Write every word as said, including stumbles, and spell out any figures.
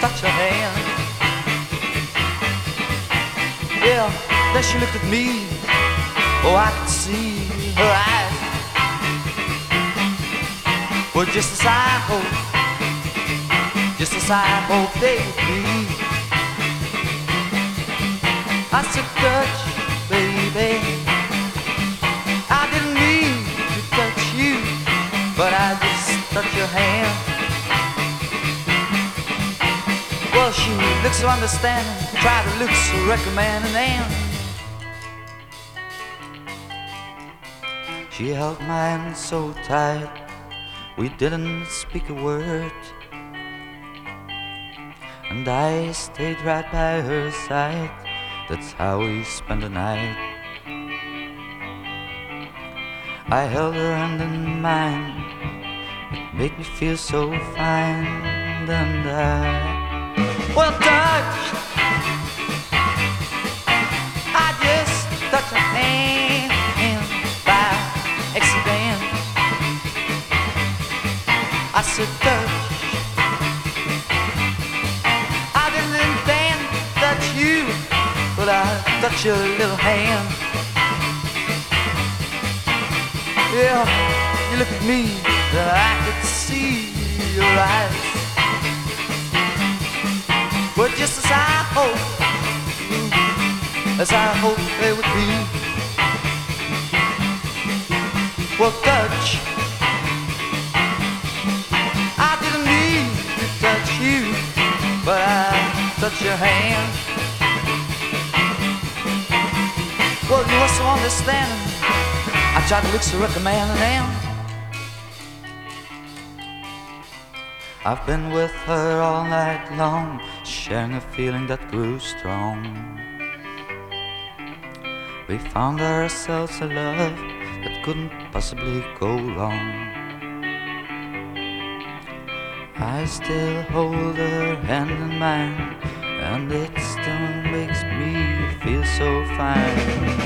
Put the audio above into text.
touch her hand. Yeah, then she looked at me. Oh, I could see her eyes were just as I hoped, just as I hoped they would be. I said, touch, baby, I didn't mean to touch you, but I just touched your hand. Well, she looked so understanding, tried to look so recommending, and she held my hand so tight, we didn't speak a word, and I stayed right by her side. That's how we spent the night. I held her hand in mine, it made me feel so fine, and I, well, touched, I just touched her hand by accident. I said, touch, I didn't intend to touch you, but I touched your little hand. Yeah, you look at me, and I could see your eyes were just as I hoped, as I hoped they would be. Well, touch, I didn't mean to touch you, but I touched your hand. Well, you were so understanding, I tried to look so recommending, and I've been with her all night long, sharing a feeling that grew strong. We found ourselves a love that couldn't possibly go wrong. I still hold her hand in mine, and it still makes me feel so fine.